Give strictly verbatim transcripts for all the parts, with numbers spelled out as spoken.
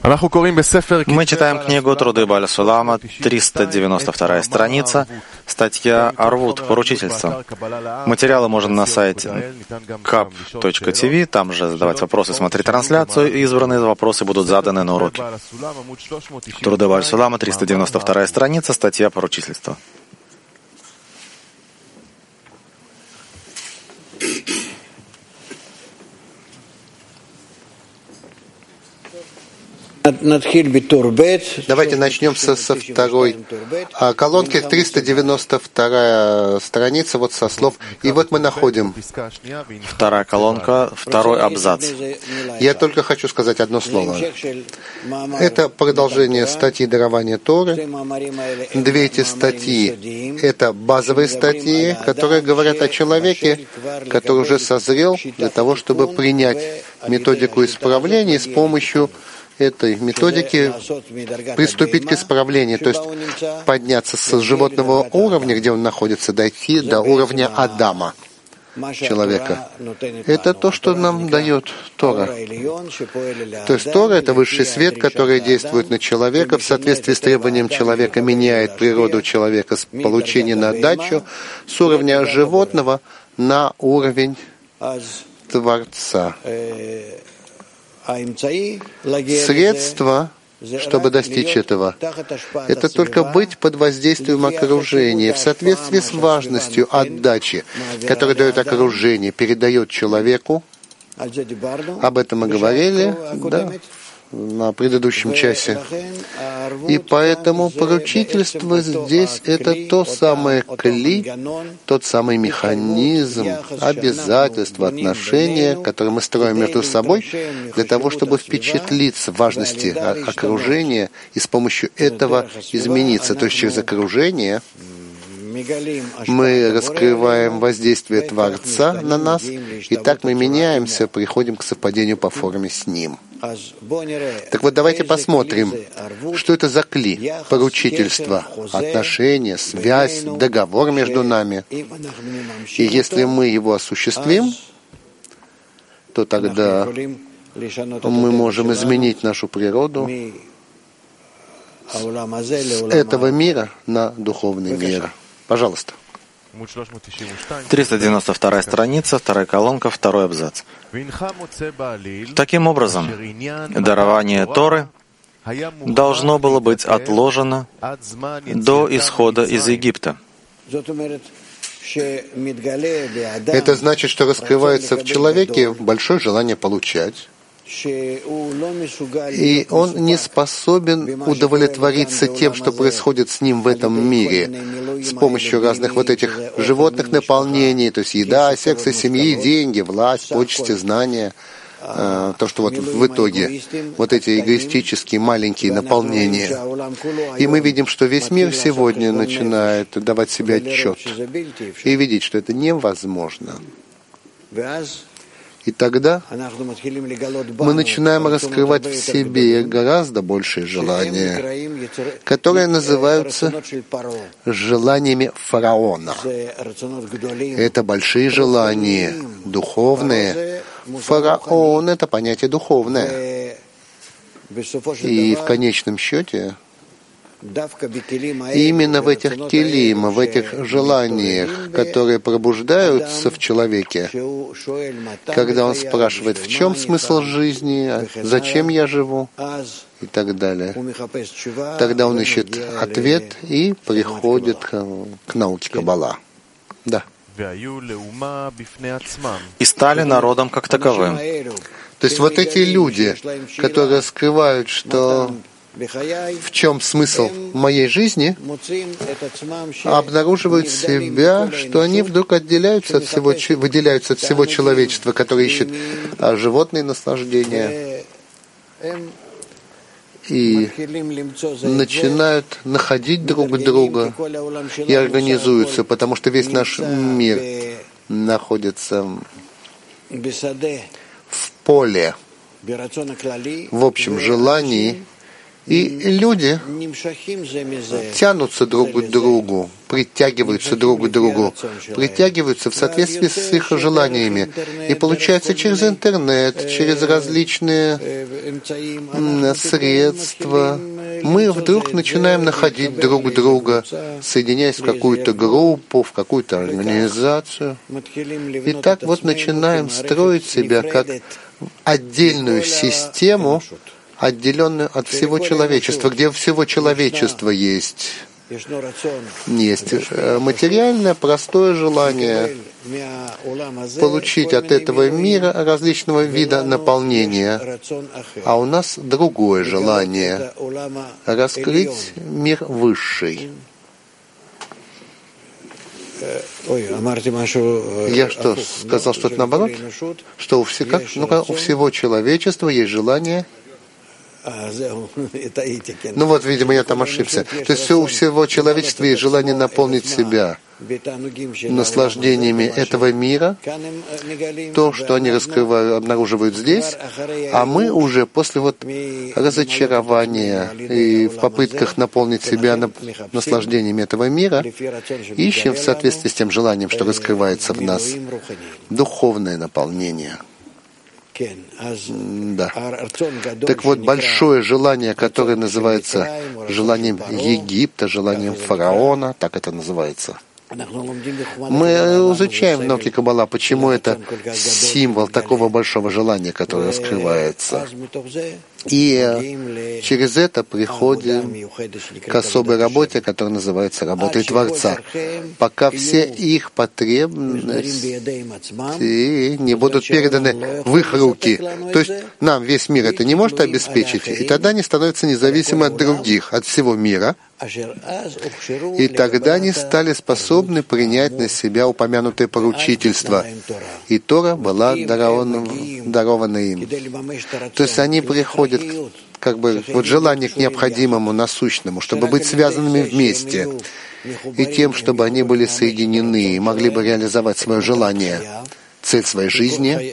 Мы читаем книгу «Труды Бааль Сулама», триста девяносто вторая страница, статья «Арвут. Поручительство». Материалы можно на сайте кап точка ти ви, там же задавать вопросы, смотреть трансляцию, и избранные вопросы будут заданы на уроке. «Труды Бааль Сулама», триста девяносто вторая страница, статья «Поручительство». Давайте начнем со, со второй колонки, триста девяносто вторая страница, вот со слов. И вот мы находим. Вторая колонка, второй абзац. Я только хочу сказать одно слово. Это продолжение статьи дарования Торы. Две эти статьи — это базовые статьи, которые говорят о человеке, который уже созрел для того, чтобы принять методику исправления с помощью этой методики приступить к исправлению, то есть подняться с животного уровня, где он находится, дойти до уровня Адама, человека. Это то, что нам дает Тора. То есть Тора — это высший свет, который действует на человека, в соответствии с требованием человека, меняет природу человека с получения на отдачу с уровня животного на уровень Творца. Средство, чтобы достичь этого, это только быть под воздействием окружения, в соответствии с важностью отдачи, которую дает окружение, передает человеку. Об этом мы говорили, да, на предыдущем часе. И поэтому поручительство здесь — это то самое кли, тот самый механизм, обязательство, отношения, которые мы строим между собой для того, чтобы впечатлиться в важности окружения и с помощью этого измениться. То есть через окружение мы раскрываем воздействие Творца на нас, и так мы меняемся, приходим к совпадению по форме с Ним. Так вот, давайте посмотрим, что это за кли, поручительство, отношения, связь, договор между нами. И если мы его осуществим, то тогда мы можем изменить нашу природу с этого мира на духовный мир. Пожалуйста. триста девяносто вторая страница, вторая колонка, второй абзац. Таким образом, дарование Торы должно было быть отложено до исхода из Египта. Это значит, что раскрывается в человеке большое желание получать, и он не способен удовлетвориться тем, что происходит с ним в этом мире, с помощью разных вот этих животных наполнений, то есть еда, секс, семьи, деньги, власть, почести, знания, то, что вот в итоге вот эти эгоистические маленькие наполнения. И мы видим, что весь мир сегодня начинает давать себе отчет и видеть, что это невозможно. И тогда мы начинаем раскрывать в себе гораздо большие желания, которые называются желаниями фараона. Это большие желания, духовные. Фараон — это понятие духовное. И в конечном счете именно в этих келим, в этих желаниях, которые пробуждаются в человеке, когда он спрашивает, в чем смысл жизни, зачем я живу, и так далее, тогда он ищет ответ и приходит к, к науке Каббала. Да. И стали народом как таковым. То есть вот эти люди, которые скрывают, что в чем смысл моей жизни, обнаруживают себя, что они вдруг отделяются от всего, выделяются от всего человечества, которое ищет животные наслаждения, и начинают находить друг друга и организуются, потому что весь наш мир находится в поле, в общем желании И люди тянутся друг к другу, притягиваются друг к другу, притягиваются в соответствии с их желаниями. И получается через интернет, через различные средства, мы вдруг начинаем находить друг друга, соединяясь в какую-то группу, в какую-то организацию. И так вот начинаем строить себя как отдельную систему, отделенную от всего человечества, где всего человечества есть. Есть материальное, простое желание получить от этого мира различного вида наполнения, а у нас другое желание — раскрыть мир высший. Я что, сказал что-то наоборот? Что у, все, как, ну, у всего человечества есть желание. Ну вот, видимо, я там ошибся. То есть у всего человечества есть желание наполнить себя наслаждениями этого мира, то, что они раскрывают, обнаруживают здесь, а мы уже после вот разочарования и в попытках наполнить себя наслаждениями этого мира ищем в соответствии с тем желанием, что раскрывается в нас, духовное наполнение. Да. Так вот, большое желание, которое называется желанием Египта, желанием фараона, так это называется. Мы изучаем в науке Каббала, почему это символ такого большого желания, которое раскрывается. И через это приходим к особой работе, которая называется работой Творца, пока все их потребности не будут переданы в их руки. То есть нам весь мир это не может обеспечить, и тогда они становятся независимы от других, от всего мира. И тогда они стали способны принять на себя упомянутое поручительство. И Тора была дарована, дарована им. То есть они приходят как бы вот желание к необходимому, насущному, чтобы быть связанными вместе. И тем, чтобы они были соединены и могли бы реализовать свое желание, цель своей жизни,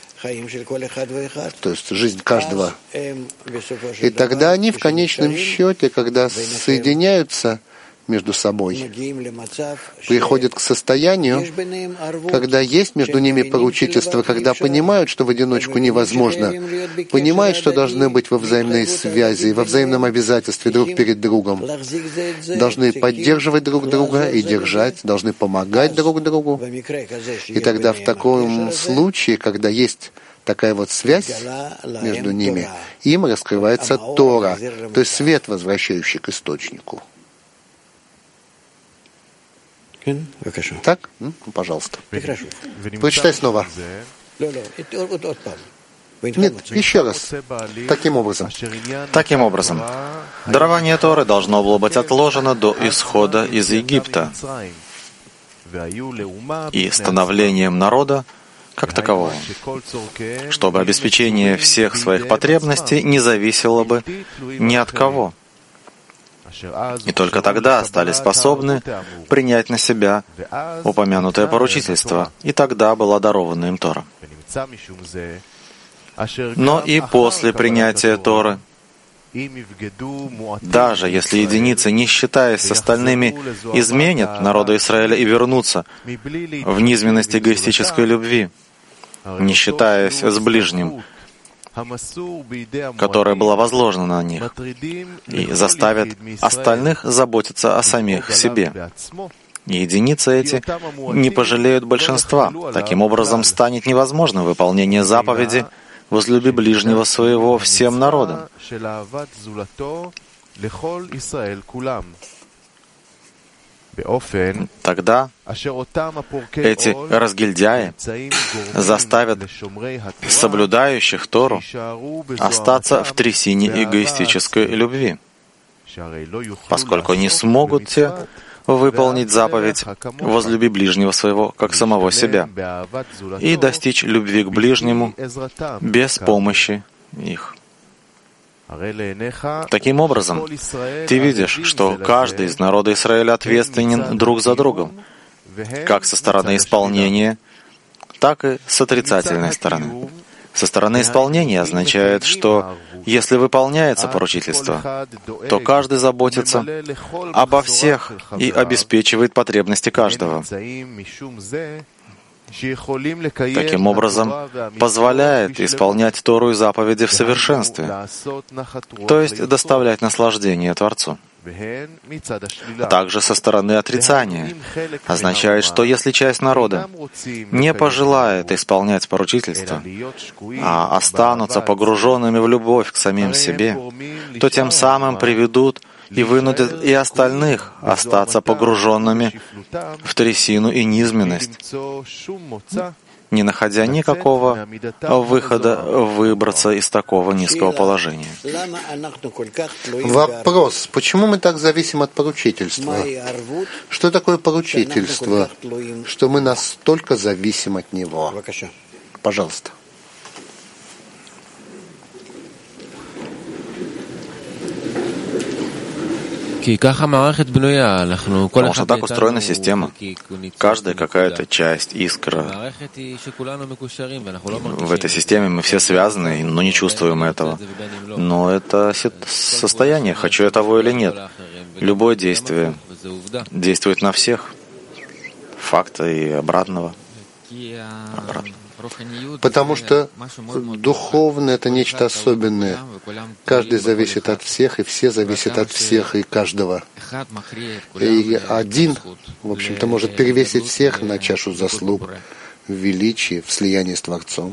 то есть жизнь каждого. И тогда они в конечном счете, когда соединяются между собой, приходят к состоянию, когда есть между ними поручительство, когда понимают, что в одиночку невозможно, понимают, что должны быть во взаимной связи, во взаимном обязательстве друг перед другом, должны поддерживать друг друга и держать, должны помогать друг другу. И тогда в таком случае, когда есть такая вот связь между ними, им раскрывается Тора, то есть свет, возвращающий к источнику. Так? Пожалуйста. Прочитай снова. Нет, еще раз. Таким образом. Таким образом, дарование Торы должно было быть отложено до исхода из Египта и становлением народа как такового, чтобы обеспечение всех своих потребностей не зависело бы ни от кого. И только тогда стали способны принять на себя упомянутое поручительство, и тогда была дарована им Тора. Но и после принятия Торы, даже если единицы, не считаясь с остальными, изменят народа Израиля и вернутся в низменность эгоистической любви, не считаясь с ближним, которая была возложена на них, и заставят остальных заботиться о самих себе. И единицы эти не пожалеют большинства. Таким образом, станет невозможным выполнение заповеди «Возлюби ближнего своего всем народам». Тогда эти разгильдяи заставят соблюдающих Тору остаться в трясине эгоистической любви, поскольку не смогут те выполнить заповедь «Возлюби ближнего своего, как самого себя» и достичь любви к ближнему без помощи их. Таким образом, ты видишь, что каждый из народа Израиля ответственен друг за другом, как со стороны исполнения, так и с отрицательной стороны. Со стороны исполнения означает, что Если выполняется поручительство, то каждый заботится обо всех и обеспечивает потребности каждого. Таким образом, позволяет исполнять Тору и заповеди в совершенстве, то есть доставлять наслаждение Творцу. А также со стороны отрицания означает, что если часть народа не пожелает исполнять поручительство, а останутся погруженными в любовь к самим себе, то тем самым приведут и вынудят и остальных остаться погруженными в трясину и низменность, не находя никакого выхода выбраться из такого низкого положения. Вопрос. Почему мы так зависим от поручительства? Что такое поручительство, что мы настолько зависим от него? Пожалуйста. Потому что так устроена система. Каждая какая-то часть, искра. В этой системе мы все связаны, но не чувствуем этого. Но это состояние, хочу я того или нет. Любое действие действует на всех. Факта и обратного. Обратно. Потому что духовное — это нечто особенное. Каждый зависит от всех, и все зависят от всех и каждого. И один, в общем-то, может перевесить всех на чашу заслуг, в величии, в слиянии с Творцом.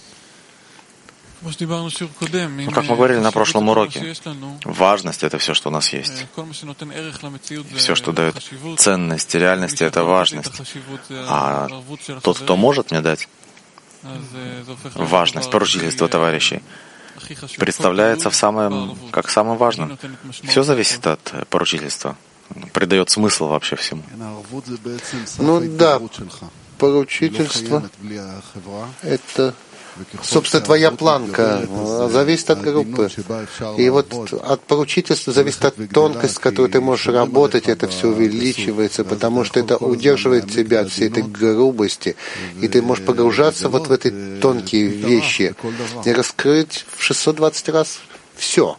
Ну, как мы говорили на прошлом уроке, важность — это все, что у нас есть. Все, что дает ценность реальности, это важность. А тот, кто может мне дать важность поручительства товарищей, представляется в самом, как самым важным. Все зависит от поручительства. Придает смысл вообще всему. Ну да, поручительство — это, собственно, твоя планка, зависит от группы. И вот от поручительства зависит от тонкости, с которой ты можешь работать, это все увеличивается, потому что это удерживает тебя от всей этой грубости, и ты можешь погружаться вот в эти тонкие вещи и раскрыть в шестьсот двадцать раз все.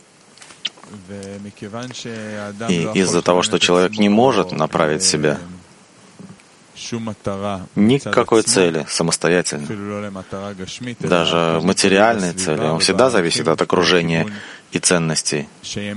И из-за того, что человек не может направить себя ни к какой цели самостоятельно, даже материальной цели, он всегда зависит от окружения и ценностей,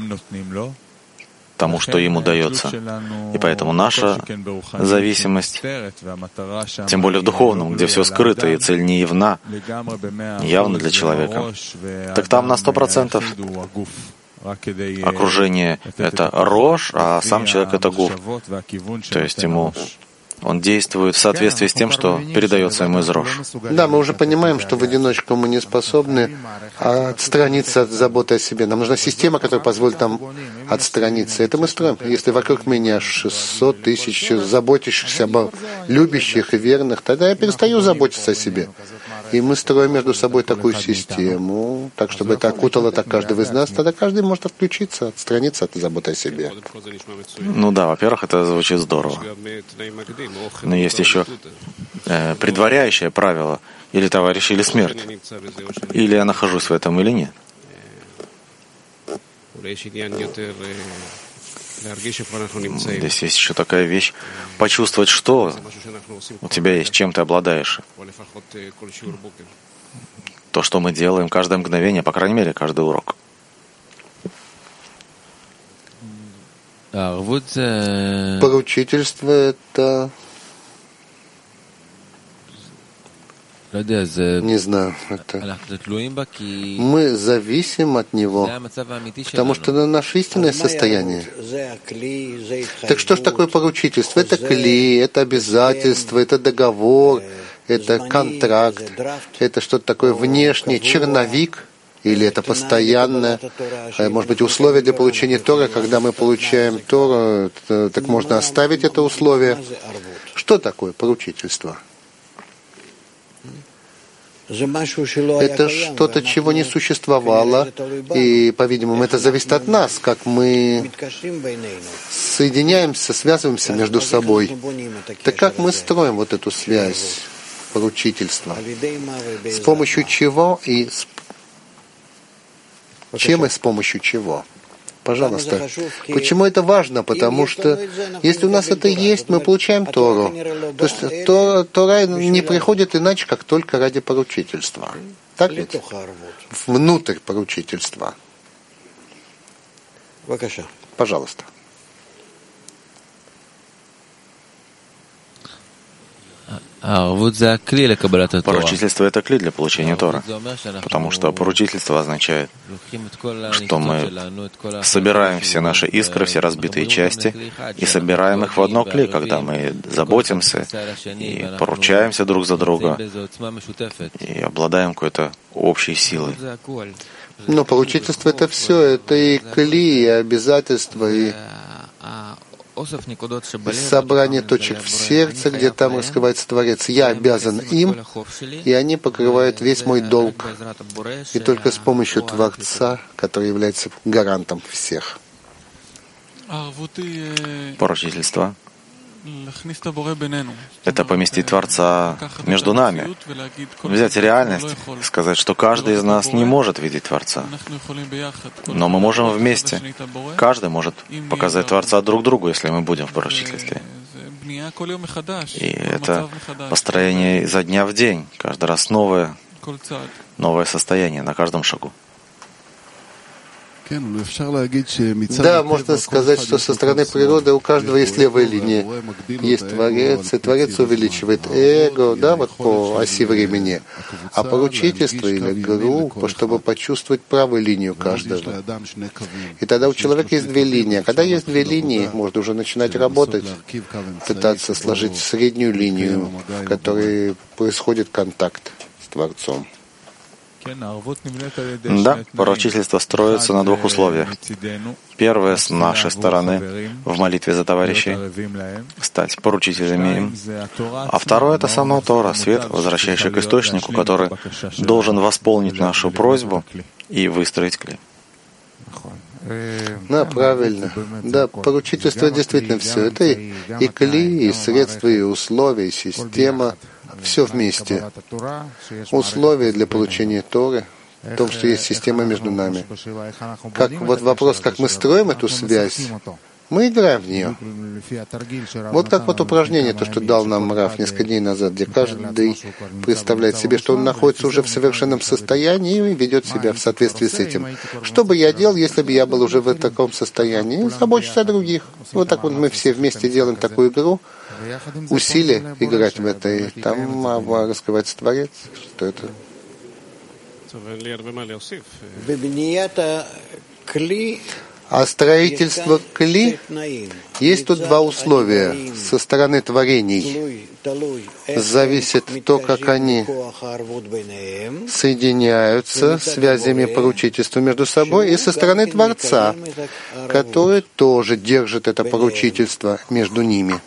тому, что ему дается. И поэтому наша зависимость, тем более в духовном, где все скрыто и цель не явна, явна для человека, так там на сто процентов окружение — это рожь, а сам человек — это гуф. То есть ему он действует в соответствии с тем, что передается ему из рож. Да, мы уже понимаем, что в одиночку мы не способны отстраниться от заботы о себе. Нам нужна система, которая позволит нам отстраниться. Это мы строим. Если вокруг меня шестьсот тысяч заботящихся, обо любящих и верных, тогда я перестаю заботиться о себе. И мы строим между собой такую систему, так, чтобы это окутало так каждого из нас, тогда каждый может отключиться, отстраниться от заботы о себе. Ну да, во-первых, это звучит здорово. Но есть еще э, предваряющее правило, или товарищ, или смерть. Или я нахожусь в этом, или нет. Здесь есть еще такая вещь, почувствовать, что у тебя есть, чем ты обладаешь. То, что мы делаем каждое мгновение, по крайней мере, каждый урок. Поручительство — это... Не знаю, это... Мы зависим от него, потому что это наше истинное состояние. Так что ж такое поручительство? Это кли, это обязательство, это договор, это контракт, это что-то такое внешнее, черновик, или это постоянное, может быть, условие для получения Тора. Когда мы получаем Тору, так можно оставить это условие. Что такое поручительство? Это что-то, чего не существовало, и, по-видимому, это зависит от нас, как мы соединяемся, связываемся между собой. Так как мы строим вот эту связь поручительства? С помощью чего и с Чем и с помощью чего? Пожалуйста. Почему это важно? Потому что если у нас это есть, мы получаем Тору. То есть Тора, Тора не приходит иначе, как только ради поручительства. Так ведь? Внутрь поручительства. Пожалуйста. Поручительство — это клей для получения Тора, потому что поручительство означает, что мы собираем все наши искры, все разбитые части, и собираем их в одно клей, когда мы заботимся и поручаемся друг за друга, и обладаем какой-то общей силой. Но поручительство — это все, это и клей, и обязательства, и собрание точек в сердце, где там раскрывается Творец. Я обязан им, и они покрывают весь мой долг. И только с помощью Творца, который является гарантом всех. Поручительство — это поместить Творца между нами, взять реальность и сказать, что каждый из нас не может видеть Творца. Но мы можем вместе. Каждый может показать Творца друг другу, если мы будем в поручительстве. И это построение изо дня в день, каждый раз новое, новое состояние на каждом шагу. Да, можно сказать, что со стороны природы у каждого есть левая линия. Есть Творец, и Творец увеличивает эго, да, вот по оси времени. А поручительство или группа, чтобы почувствовать правую линию каждого. И тогда у человека есть две линии. А когда есть две линии, можно уже начинать работать, пытаться сложить среднюю линию, в которой происходит контакт с Творцом. Да, поручительство строится на двух условиях. Первое — с нашей стороны, в молитве за товарищей, стать поручителями им. А второе — это сама Тора, свет, возвращающий к источнику, который должен восполнить нашу просьбу и выстроить клей. Да, правильно. Да, поручительство действительно все. Это и, и клей, и средства, и условия, и система. Все вместе. Условия для получения Торы в том, что есть система между нами. Как вот вопрос, как мы строим эту связь, мы играем в нее. Вот как вот упражнение, то, что дал нам Рав несколько дней назад, где каждый представляет себе, что он находится уже в совершенном состоянии и ведет себя в соответствии с этим. Что бы я делал, если бы я был уже в таком состоянии? Заботиться о других. Вот так вот мы все вместе делаем такую игру. Усилие играть в это, и там раскрывается Творец, что это. А строительство кли, есть тут два условия. Со стороны творений зависит то, как они соединяются связями поручительства между собой, и со стороны Творца, который тоже держит это поручительство между ними.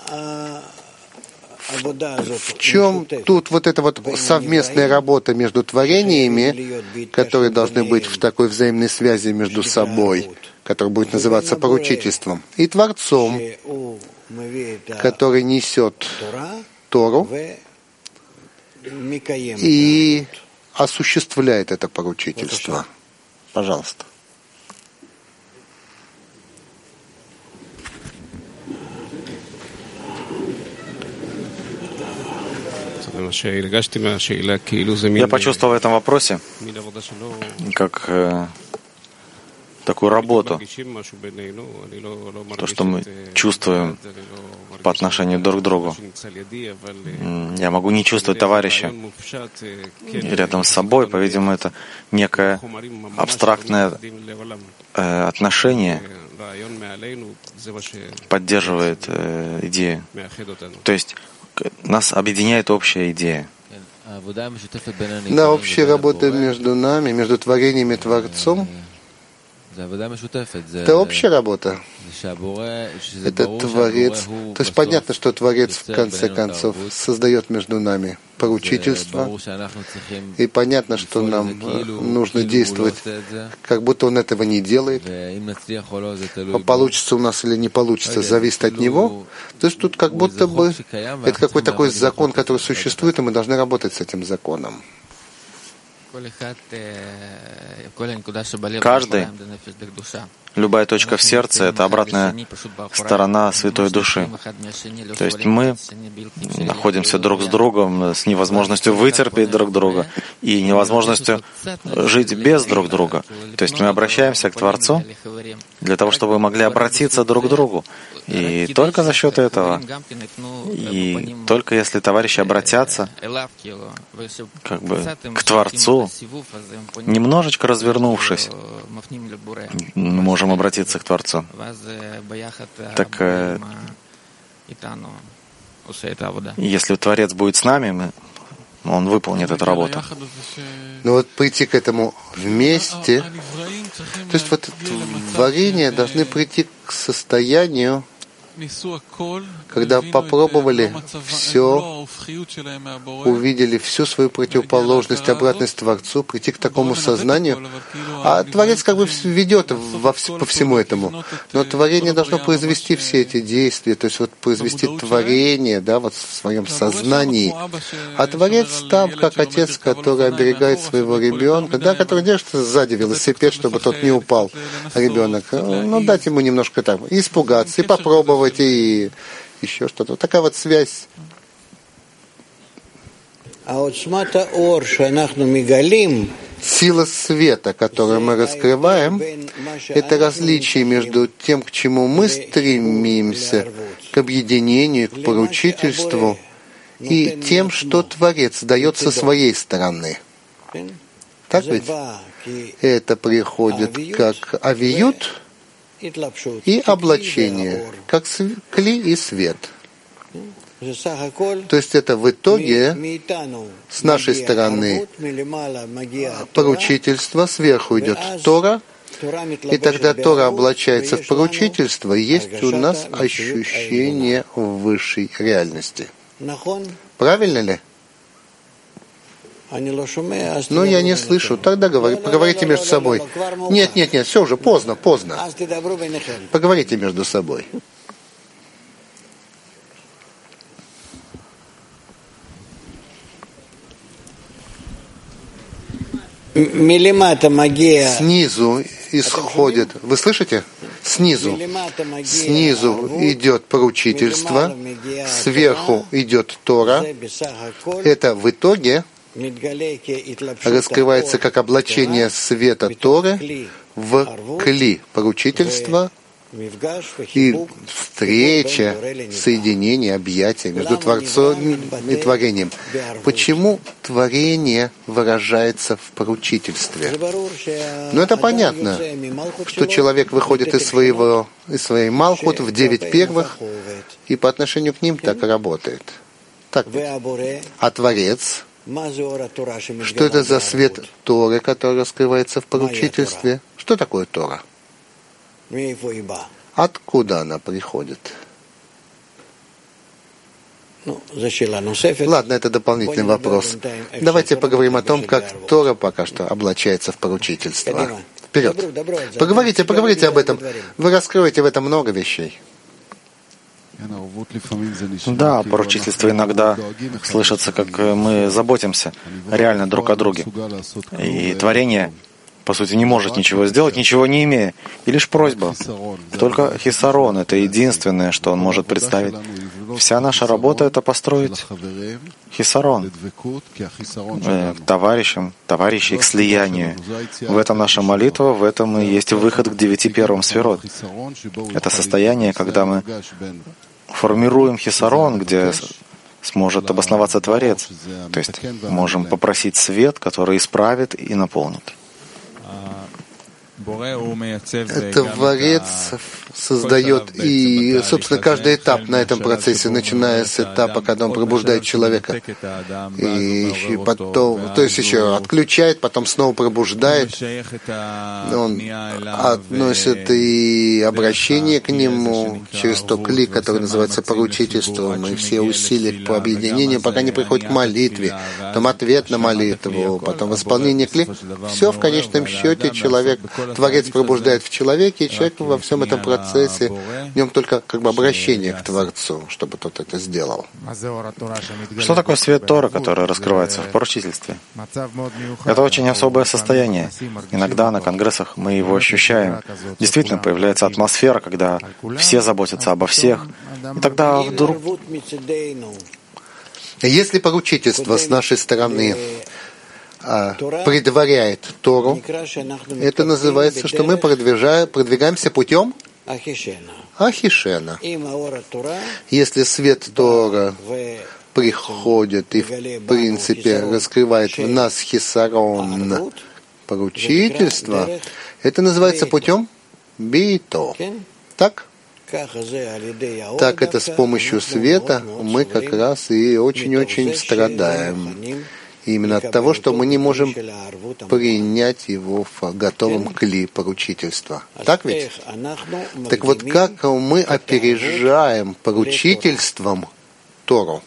В чем тут вот эта вот совместная работа между творениями, которые должны быть в такой взаимной связи между собой, которая будет называться поручительством, и Творцом, который несет Тору и осуществляет это поручительство. Пожалуйста. Я почувствовал в этом вопросе как э, такую работу, то, что мы чувствуем по отношению друг к другу. Я могу не чувствовать товарища рядом с собой, по-видимому, это некое абстрактное э, отношение поддерживает э, идею. То есть нас объединяет общая идея. Да, общая работа между нами, между творениями и Творцом, это общая работа. Это Творец. То есть понятно, что Творец в конце концов создает между нами поручительство. И понятно, что нам нужно действовать, как будто Он этого не делает. А получится у нас или не получится, зависит от Него. То есть тут как будто бы это какой-то такой закон, который существует, и мы должны работать с этим законом. Каждый, любая точка в сердце — это обратная сторона Святой Души. То есть мы находимся друг с другом с невозможностью вытерпеть друг друга и невозможностью жить без друг друга. То есть мы обращаемся к Творцу для того, чтобы мы могли обратиться друг к другу. И только за счет этого, и только если товарищи обратятся как бы к Творцу, немножечко развернувшись, мы можем обратиться к Творцу. Так э, если Творец будет с нами, мы, Он выполнит эту работу. Но вот прийти к этому вместе, то есть вот творения должны прийти к состоянию, когда попробовали все, увидели всю свою противоположность, обратность Творцу, прийти к такому сознанию. А Творец как бы ведет во, по всему этому. Но творение должно произвести все эти действия, то есть вот произвести творение, да, вот в своем сознании. А Творец там, как отец, который оберегает своего ребенка, да, который держит сзади велосипед, чтобы тот не упал, ребенок. Ну, дать ему немножко там испугаться и попробовать, и еще что-то. Вот такая вот связь. Сила света, которую мы раскрываем, это различие между тем, к чему мы стремимся, к объединению, к поручительству, и тем, что Творец дает со своей стороны. Так ведь? Это приходит как авиют и облачение, как кли и свет. То есть это в итоге с нашей стороны поручительство, сверху идет Тора, и тогда Тора облачается в поручительство, и есть у нас ощущение высшей реальности. Правильно ли? Но я не слышу. Тогда говори, поговорите между собой. Нет, нет, нет, все уже поздно, поздно. Поговорите между собой. Снизу исходит. Вы слышите? Снизу. Снизу идет поручительство, сверху идет Тора. Это в итоге раскрывается как облачение света Торы в кли поручительства и встреча, соединение, объятие между Творцом и творением. Почему творение выражается в поручительстве? Ну, это понятно, что человек выходит из своего из своей Малхут в девять первых, и по отношению к ним так и работает. Так ведь. А Творец, что это за свет Торы, который раскрывается в поручительстве? Что такое Тора? Откуда она приходит? Ладно, это дополнительный вопрос. Давайте поговорим о том, как Тора пока что облачается в поручительство. Вперед. Поговорите, поговорите об этом. Вы раскроете в этом много вещей. Да, поручительство иногда слышится, как мы заботимся реально друг о друге. И творение, по сути, не может ничего сделать, ничего не имея. И лишь просьба. Только хисарон — это единственное, что он может представить. Вся наша работа — это построить хисарон э, к товарищам, товарищей к слиянию. В этом наша молитва, в этом и есть выход к девяти первым сферот. Это состояние, когда мы формируем хисарон, где сможет обосноваться Творец. То есть можем попросить свет, который исправит и наполнит. Творец создает, и, собственно, каждый этап на этом процессе, начиная с этапа, когда он пробуждает человека, и потом, то есть еще отключает, потом снова пробуждает, он относит и обращение к нему через то кли, который называется поручительством, и все усилия по объединению, пока не приходит к молитве, потом ответ на молитву, потом исполнение кли. Все в конечном счете человек, Творец пробуждает в человеке, и человек во всем этом процессе процессе, в нем только как бы обращение к Творцу, чтобы тот это сделал. Что такое свет Торы, который раскрывается в поручительстве? Это очень особое состояние. Иногда на конгрессах мы его ощущаем. Действительно, появляется атмосфера, когда все заботятся обо всех. И тогда вдруг... Если поручительство с нашей стороны а, предваряет Тору, это называется, что мы продвижаем, продвигаемся путем Ахишена. Если свет Тора приходит и, в принципе, раскрывает в нас хисарон, поручительство, это называется путем Бито. Так? Так это с помощью света мы как раз и очень-очень страдаем. И именно от того, что мы не можем принять его в готовом кли поручительства. Так ведь? Так вот, как мы опережаем поручительством Тору,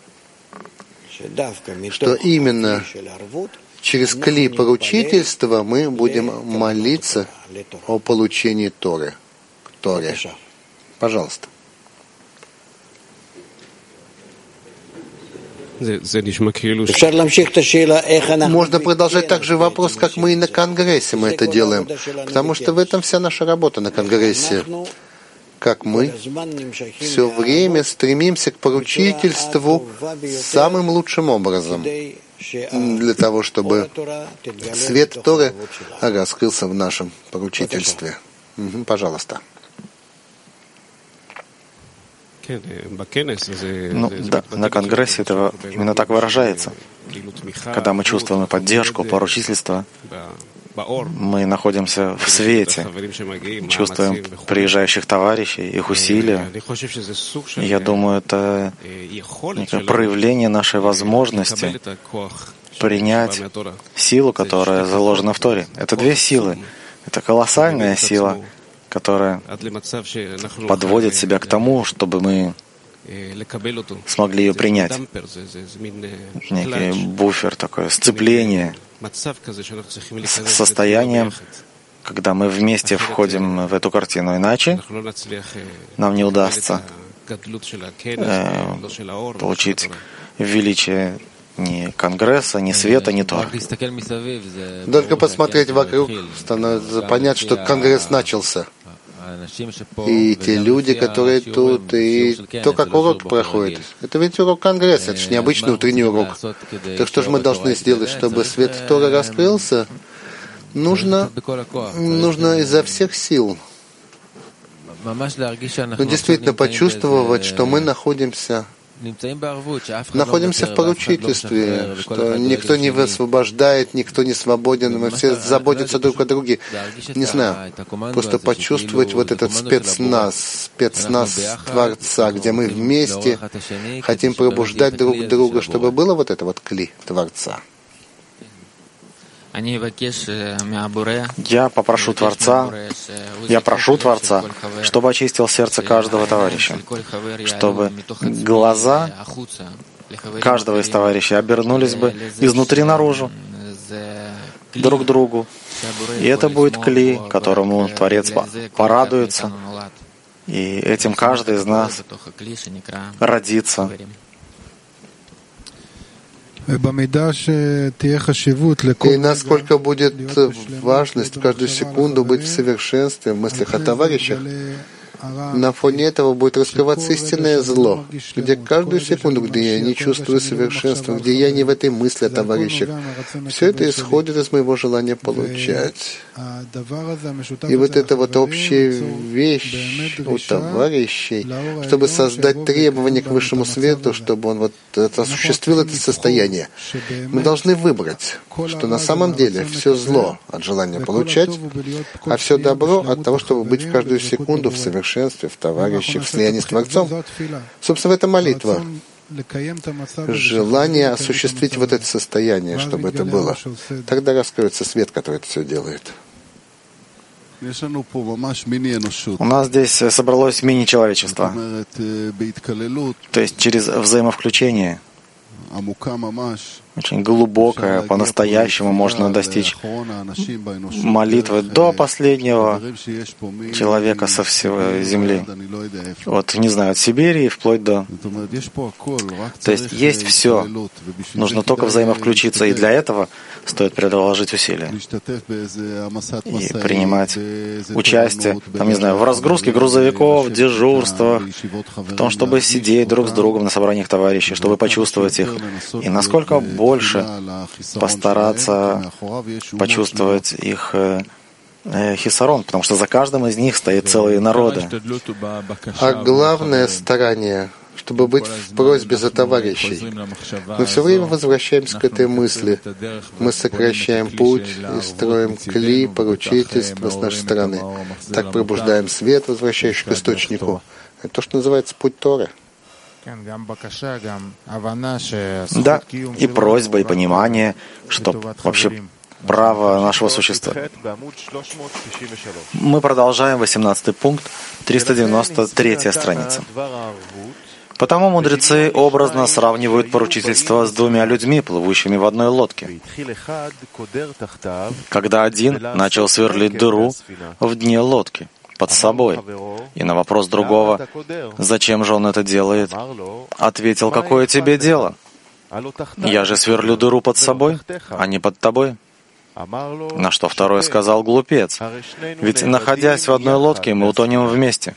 что именно через кли поручительства мы будем молиться о получении Торы, к Торе. Пожалуйста. Можно продолжать также вопрос, как мы и на Конгрессе мы это делаем, потому что в этом вся наша работа на Конгрессе. Как мы все время стремимся к поручительству самым лучшим образом, для того, чтобы свет Торы раскрылся в нашем поручительстве. Угу, пожалуйста. Ну, да, на Конгрессе это именно так выражается. Когда мы чувствуем поддержку, поручительство, мы находимся в свете, чувствуем приезжающих товарищей, их усилия. И я думаю, это некое проявление нашей возможности принять силу, которая заложена в Торе. Это две силы. Это колоссальная сила, которая подводит себя к тому, чтобы мы смогли ее принять. Некий буфер, такое сцепление с состоянием, когда мы вместе входим в эту картину. Иначе нам не удастся э, получить величие ни Конгресса, ни света, ни Тора. Только посмотреть вокруг, становится понятно, что Конгресс начался. И те люди, которые тут, и то, как урок проходит. Это ведь урок Конгресса, это же необычный утренний урок. Так что же мы должны сделать, чтобы свет Тора раскрылся? Нужно, нужно изо всех сил. Но действительно почувствовать, что мы находимся Находимся в поручительстве, что никто не высвобождает, никто не свободен, мы все заботятся друг о друге. Не знаю, просто почувствовать вот этот спецназ, спецназ Творца, где мы вместе хотим пробуждать друг друга, чтобы было вот это вот кли Творца. Я попрошу Творца, я прошу Творца, чтобы очистил сердце каждого товарища, чтобы глаза каждого из товарищей обернулись бы изнутри наружу, друг к другу. И это будет кли, которому Творец порадуется, и этим каждый из нас родится. И насколько будет важность каждую секунду быть в совершенстве в мыслях о товарищах, на фоне этого будет раскрываться истинное зло, где каждую секунду, где я не чувствую совершенства, где я не в этой мысли о товарищах, все это исходит из моего желания получать. И вот эта вот общая вещь у товарищей, чтобы создать требования к высшему свету, чтобы он вот это осуществил это состояние. Мы должны выбрать, что на самом деле все зло от желания получать, а все добро от того, чтобы быть в каждую секунду в совершенстве, в товарищах, в слиянии с Творцом. Собственно, это молитва. Желание осуществить вот это состояние, чтобы это было. Тогда раскроется свет, который это все делает. У нас здесь собралось мини-человечество. То есть через взаимовключение, очень глубокое, по-настоящему можно достичь молитвы до последнего человека со всей земли. Вот, не знаю, от Сибири вплоть до... То есть есть все. Нужно только взаимовключиться, и для этого стоит приложить усилия. И принимать участие, там, не знаю, в разгрузке грузовиков, в дежурствах, в том, чтобы сидеть друг с другом на собраниях товарищей, чтобы почувствовать их. И насколько больше постараться почувствовать их хисарон, потому что за каждым из них стоит целые народы. А главное старание, чтобы быть в просьбе за товарищей. Мы все время возвращаемся к этой мысли. Мы сокращаем путь и строим кли поручительства с нашей стороны. Так пробуждаем свет, возвращающий к источнику. Это то, что называется путь Торы. Да, и просьба, и понимание, что вообще право нашего существования. Мы продолжаем восемнадцатый пункт, триста девяносто третья страница. Потому мудрецы образно сравнивают поручительство с двумя людьми, плывущими в одной лодке. Когда один начал сверлить дыру в дне лодки под собой, и на вопрос другого, зачем же он это делает, ответил: какое тебе дело? Я же сверлю дыру под собой, а не под тобой. На что второй сказал: глупец, ведь, находясь в одной лодке, мы утонем вместе.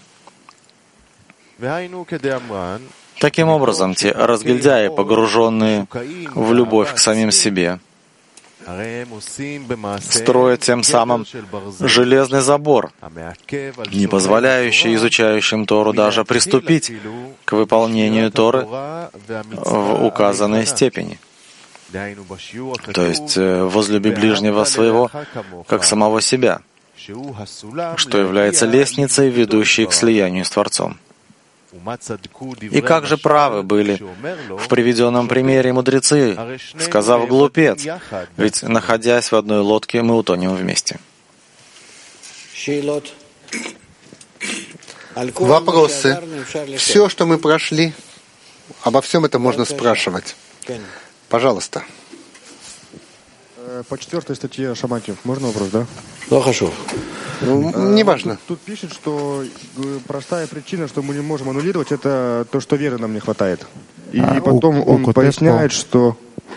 Таким образом, те разгильдяи, погруженные в любовь к самим себе, строят тем самым железный забор, не позволяющий изучающим Тору даже приступить к выполнению Торы в указанной степени. То есть возлюби ближнего своего, как самого себя, что является лестницей, ведущей к слиянию с Творцом. И как же правы были в приведенном примере мудрецы, сказав: глупец, ведь, находясь в одной лодке, мы утонем вместе. Вопросы. Все, что мы прошли, обо всем этом можно спрашивать. Пожалуйста. По четвертой статье Шамаки. Можно вопрос, да? Да, хочу. Ну, неважно. Тут, тут пишет, что простая причина, что мы не можем аннулировать, это то, что веры нам не хватает. И а, потом у, он у поясняет, что...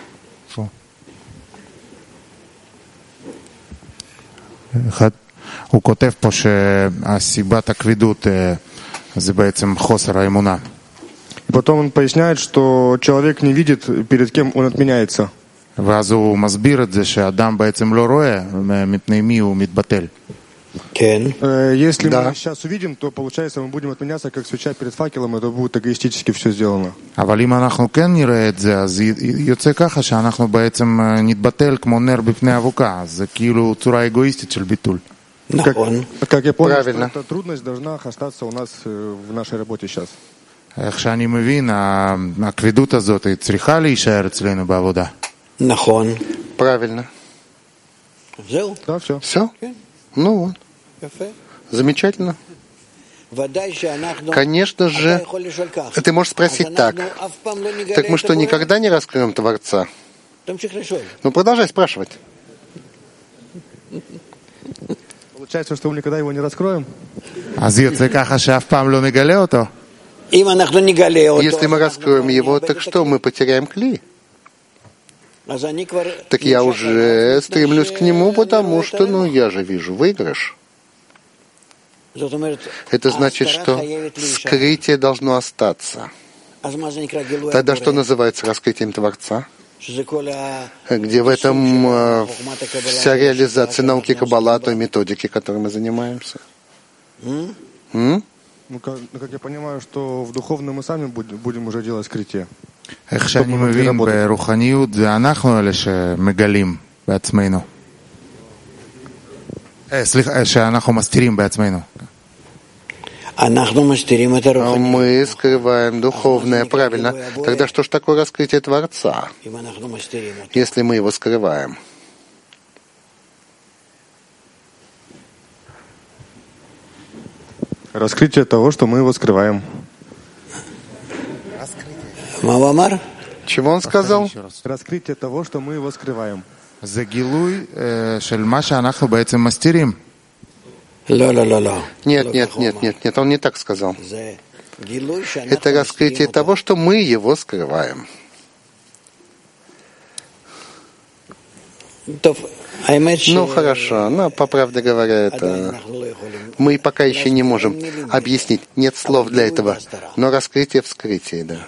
הוא כותב פה שהסיבת הכבידות זה בעצם חוסר האמונה. И потом он поясняет, что человек не видит, перед кем он отменяется. ואז הוא מסביר את זה שהאדם בעצם לא רואה מפני מי הוא מתבטל. Если да. мы сейчас увидим, то получается мы будем отменяться как свеча перед факелом, это будет эгоистически все сделано. אבל אם אנחנו כן נראה את זה, אז יוצא ככה שאנחנו בעצם נתבטל כמו נר בפני אבוקה. זה כאילו צורה אגואיסטית של ביטול. Как, как я понял, эта трудность должна остаться у нас в нашей работе сейчас. איך שאני מבין, הכבדות הזאת צריכה להישאר אצלנו בעבודה. נכון. Правильно. Да, все. Все? Ну вот. Замечательно. Конечно же, ты можешь спросить так. Так мы что, никогда не раскроем Творца? Ну, продолжай спрашивать. Получается, что мы никогда его не раскроем? Если мы раскроем его, так что, мы потеряем кли? Так я уже стремлюсь к нему, потому что, ну, я же вижу выигрыш. Это значит, что скрытие должно остаться. Тогда что называется раскрытием Творца? Где в этом э, вся реализация науки Каббала, той методики, которой мы занимаемся. М? М? Ну, как, ну, как я понимаю, что в духовном мы сами будем, будем уже делать скрытие. איך שאני מבין ברוחניות זה אנחנו אלה שמגלים בעצמנו. סליחה, שאנחנו מסתירים בעצמנו. Мы скрываем духовное, правильно. Тогда что ж такое раскрытие Творца, если мы его скрываем? Раскрытие того, что мы его скрываем. Чего он сказал? Раскрытие того, что мы его скрываем. זה גילוי של מה שאנחנו בעצם מסתירים. Нет, нет, нет, нет, нет, он не так сказал. Это раскрытие того, что мы его скрываем. Ну хорошо, но по правде говоря, это мы пока еще не можем объяснить. Нет слов для этого, но раскрытие вскрытие, да.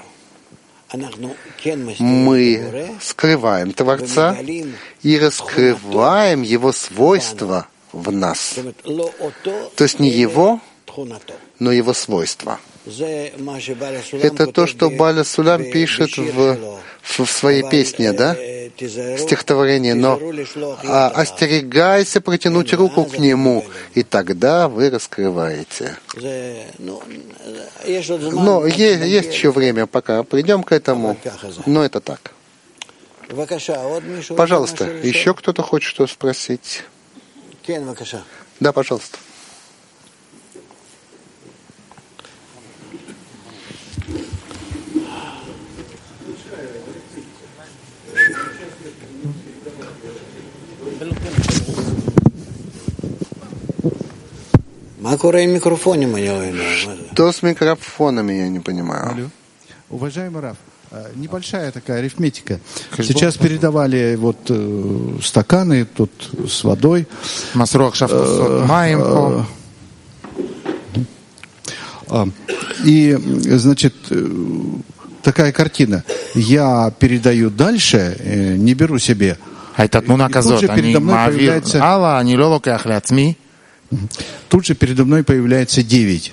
Мы скрываем Творца и раскрываем Его свойства в нас. То есть не Его, но Его свойства. Это то, что Бааля Сулам пишет в, в своей песне, да? Стихотворение. Но а, остерегайся протянуть руку к Нему, и тогда вы раскрываете. Но есть, есть еще время, пока придем к этому, но это так. Пожалуйста, еще кто-то хочет что спросить? Да, пожалуйста. Что с микрофонами, я не понимаю. Алло. Уважаемый Рав, небольшая такая арифметика. Сейчас передавали вот э, стаканы тут с водой. Э, э, и, значит, такая картина. Я передаю дальше, э, не беру себе. הייתה תמונה כזאת, אני מעביר הלאה, אני לא לוקח לעצמי. Тут же передо мной появляется девять.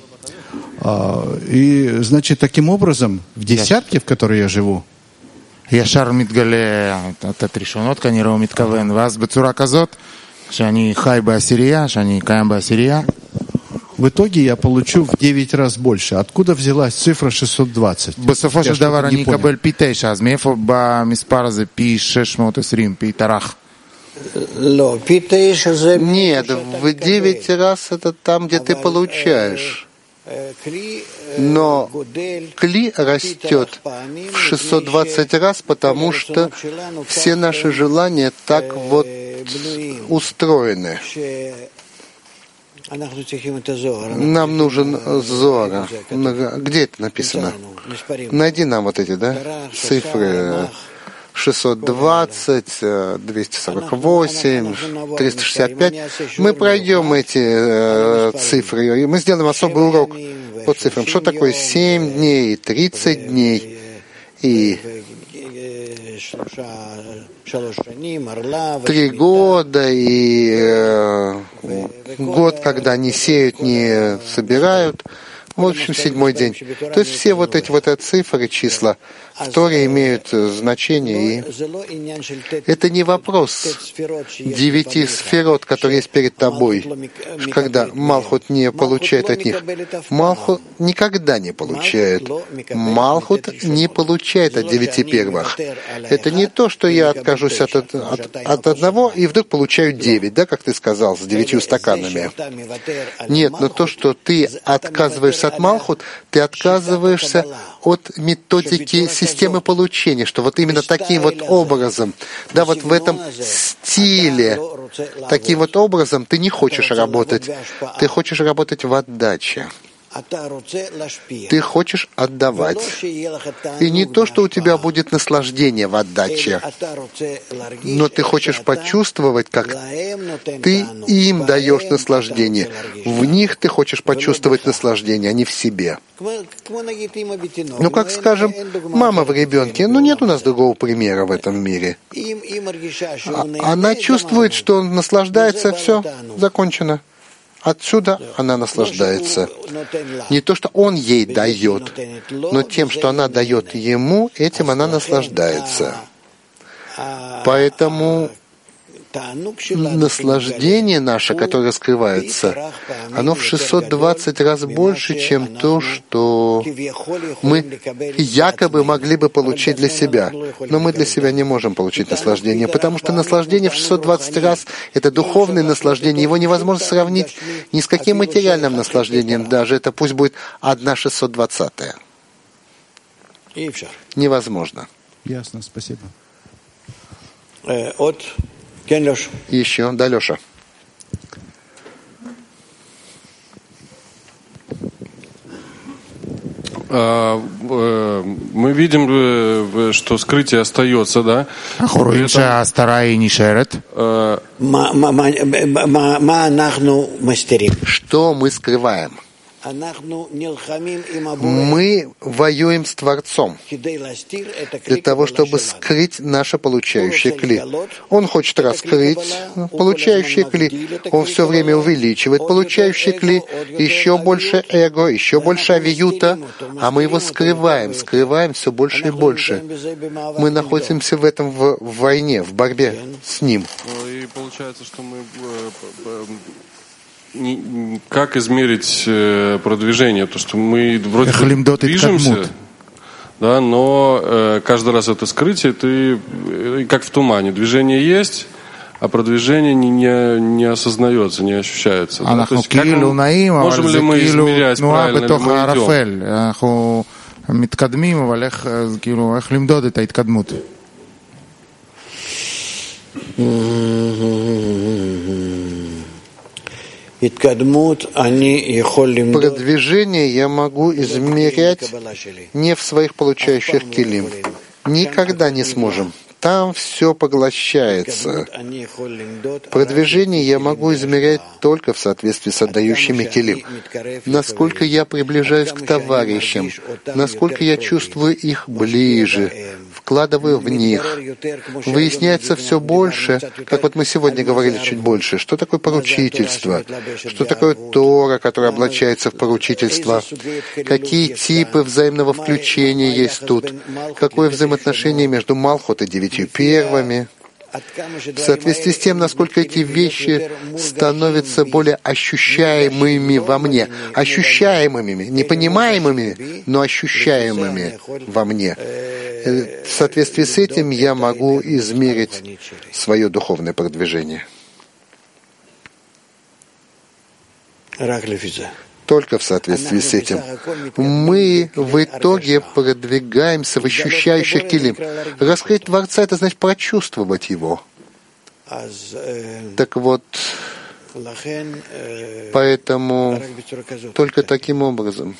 И, значит, таким образом, в десятке, в которой я живу, ישר מתגלה את הראשונות, כנראה הוא מתכוון, ואז בצורה כזאת, שאני חי בעשירייה, שאני קיים בעשירייה. В итоге я получу в девять раз больше. Откуда взялась цифра шестьсот двадцать? בסופו של דבר אני אקבל פי תשע, אז מאיפה במספר הזה פי שש מאות עשרים, פי תרח? Нет, в девять раз это там, где ты получаешь. Но кли растет в шестьсот двадцать раз, потому что все наши желания так вот устроены. Нам нужен Зоар. Где это написано? Найди нам вот эти, да, цифры. шестьсот двадцать, двести сорок восемь, триста шестьдесят пять. Мы пройдем эти э, цифры, и мы сделаем особый урок по цифрам. Что такое семь дней, тридцать дней и три года и э, год, когда не сеют, не собирают. В общем, седьмой день. То есть все вот эти вот цифры, числа в Торе имеют значение. И это не вопрос девяти сферот, которые есть перед тобой, когда Малхут не получает от них. Малхут никогда не получает. Малхут не получает от девяти первых. Это не то, что я откажусь от, от, от одного и вдруг получаю девять, да, как ты сказал, с девятью стаканами. Нет, но то, что ты отказываешься от Малхут, ты отказываешься от методики системы получения, что вот именно таким вот образом, да, вот в этом стиле, таким вот образом ты не хочешь работать, ты хочешь работать в отдаче. Ты хочешь отдавать. И не то, что у тебя будет наслаждение в отдаче, но ты хочешь почувствовать, как ты им даешь наслаждение. В них ты хочешь почувствовать наслаждение, а не в себе. Ну, как скажем, мама в ребенке, ну нет у нас другого примера в этом мире. Она чувствует, что он наслаждается, все, закончено. Отсюда она наслаждается. Не то, что он ей дает, но тем, что она дает ему, этим она наслаждается. Поэтому наслаждение наше, которое раскрывается, оно в шестьсот двадцать раз больше, чем то, что мы якобы могли бы получить для себя. Но мы для себя не можем получить наслаждение, потому что наслаждение в шестьсот двадцать раз — это духовное наслаждение. Его невозможно сравнить ни с каким материальным наслаждением даже. Это пусть будет одна шестьсот двадцатая. Невозможно. Ясно, спасибо. Еще, да, Леша. Мы видим, что скрытие остается, да? Что мы скрываем? Мы воюем с Творцом для того, чтобы скрыть наше получающее кли. Он хочет раскрыть получающее кли. Он все время увеличивает получающее кли. Еще больше эго, еще больше авиюта. А мы его скрываем, скрываем все больше и больше. Мы находимся в этом в войне, в борьбе с ним. И получается, что мы... Как измерить продвижение? То, что мы вроде бы движемся, да, но э, каждый раз это скрытие, ты э, как в тумане. Движение есть, а продвижение не, не, не осознается, не ощущается. Да? То есть, как мы, можем ли мы измерять, правильно ли мы идем? Продвижение я могу измерять не в своих получающих килим. Никогда не сможем. Там все поглощается. Продвижение я могу измерять только в соответствии с отдающими килим. Насколько я приближаюсь к товарищам, насколько я чувствую их ближе, вкладываю в них. Выясняется все больше, как вот мы сегодня говорили чуть больше, что такое поручительство, что такое Тора, которая облачается в поручительство, какие типы взаимного включения есть тут, какое взаимоотношение между Малхут и девятью первыми. В соответствии с тем, насколько эти вещи становятся более ощущаемыми во мне, ощущаемыми, не понимаемыми, но ощущаемыми во мне. В соответствии с этим я могу измерить свое духовное продвижение. Только в соответствии с этим. Мы в итоге продвигаемся в ощущающих килим. Раскрыть Творца — это значит прочувствовать Его. Так вот, поэтому только таким образом.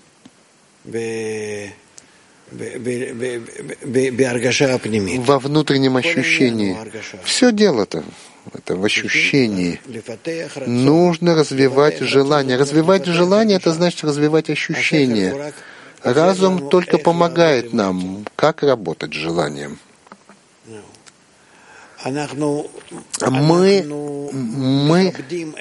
Во внутреннем ощущении. Все дело-то это в ощущении. Нужно развивать желание. Развивать желание — это значит развивать ощущение. Разум только помогает нам, как работать с желанием. Мы, мы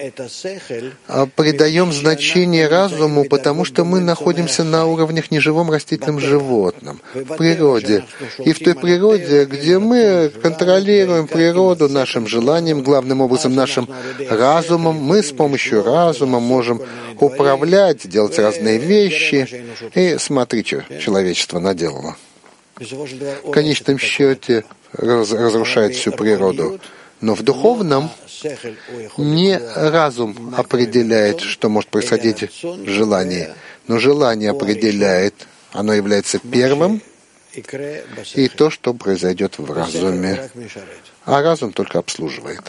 придаем значение разуму, потому что мы находимся на уровнях неживом растительном животном, в природе. И в той природе, где мы контролируем природу нашим желанием, главным образом нашим разумом, мы с помощью разума можем управлять, делать разные вещи. И смотри, что человечество наделало. В конечном счете разрушает всю природу. Но в духовном не разум определяет, что может происходить в желании, но желание определяет, оно является первым, и то, что произойдет в разуме. А разум только обслуживает.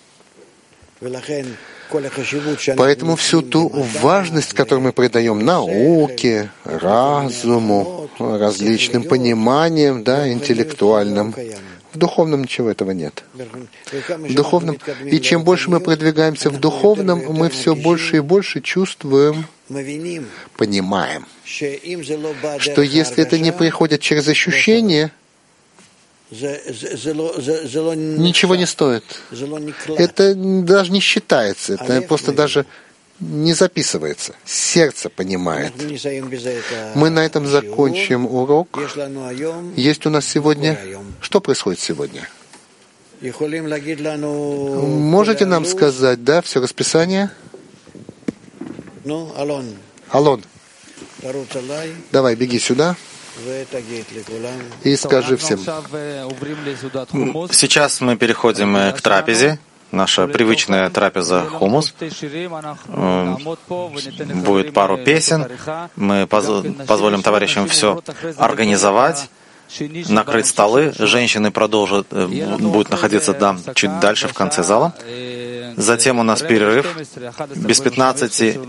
Поэтому всю ту важность, которую мы придаем науке, разуму, различным пониманиям, да, интеллектуальным, в духовном ничего этого нет. В духовном, и чем больше мы продвигаемся в духовном, мы все больше и больше чувствуем, понимаем, что если это не приходит через ощущение, ничего не стоит. Это даже не считается, это просто даже не записывается. Сердце понимает. Мы на этом закончим урок. Есть у нас сегодня... Что происходит сегодня? Можете нам сказать, да, все расписание? Алон, давай, беги сюда. И скажи всем. Сейчас мы переходим к трапезе. Наша привычная трапеза хумус. Будет пару песен. Мы поз- позволим товарищам все организовать. накрыть столы. Женщины продолжат, будут находиться там чуть дальше в конце зала. Затем у нас перерыв. Без пятнадцати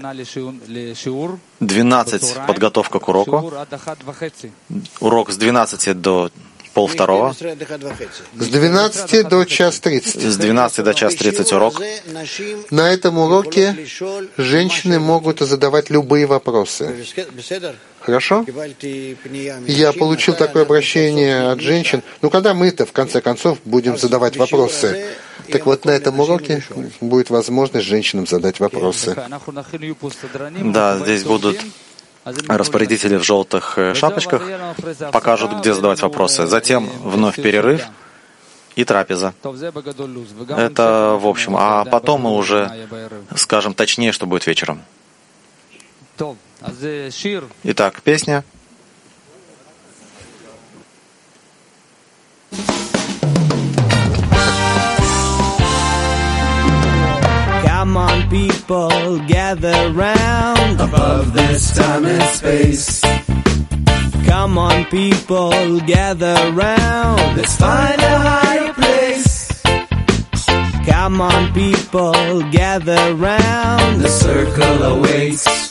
двенадцать подготовка к уроку. Урок с двенадцати до полвторого. С двенадцати до час тридцати. С двенадцати до час тридцать урок. На этом уроке женщины могут задавать любые вопросы. Хорошо? Я получил такое обращение от женщин. Ну, когда мы-то, в конце концов, будем задавать вопросы? Так вот, на этом уроке будет возможность женщинам задать вопросы. Да, здесь будут распорядители в желтых шапочках, покажут, где задавать вопросы. Затем вновь перерыв и трапеза. Это в общем. А потом мы уже скажем точнее, что будет вечером. Итак, песня. Come on, people, gather round above this time and space. Come on, people, gather round. Let's find a higher place. Come on, people, gather round. The circle awaits.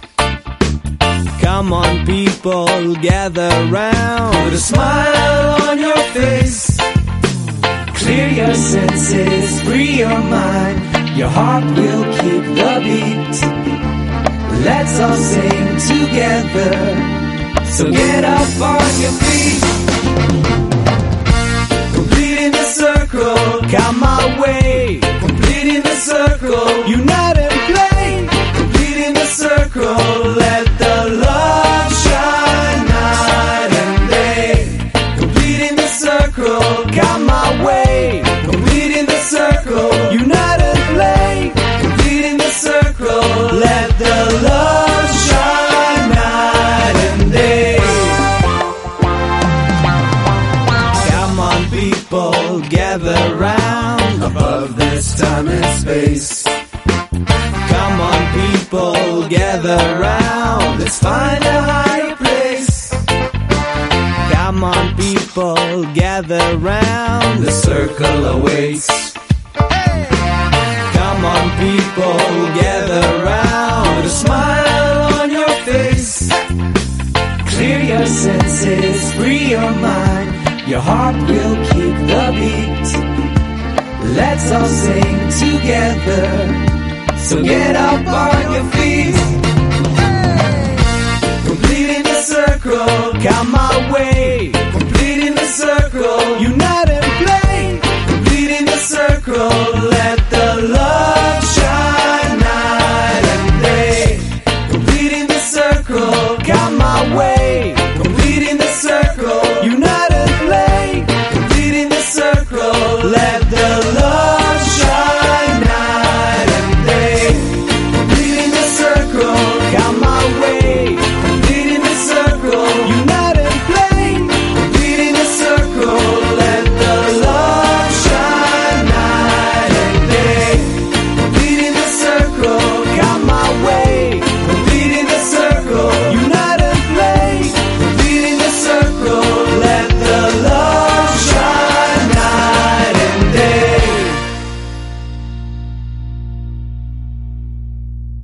Come on, people, gather round. Put a smile on your face. Clear your senses, free your mind. Your heart will keep the beat. Let's all sing together. So get up on your feet. Completing the circle, come my way. Completing the circle, unite and play. Completing the circle, let the love shine night and day. Completing the circle, come my way. Completing the circle, unite and play. Completing the circle, let the love shine night and day. Come on, people, gather round above this time and space. Come on, people, gather round. Let's find a higher place. Come on, people, gather round. The circle awaits. Come on, people, gather round. Put a smile on your face. Clear your senses, free your mind. Your heart will keep the beat. Let's all sing together. So get up on your feet. Completing the circle, come my way. Completing the circle, unite and play. Completing the circle, let the love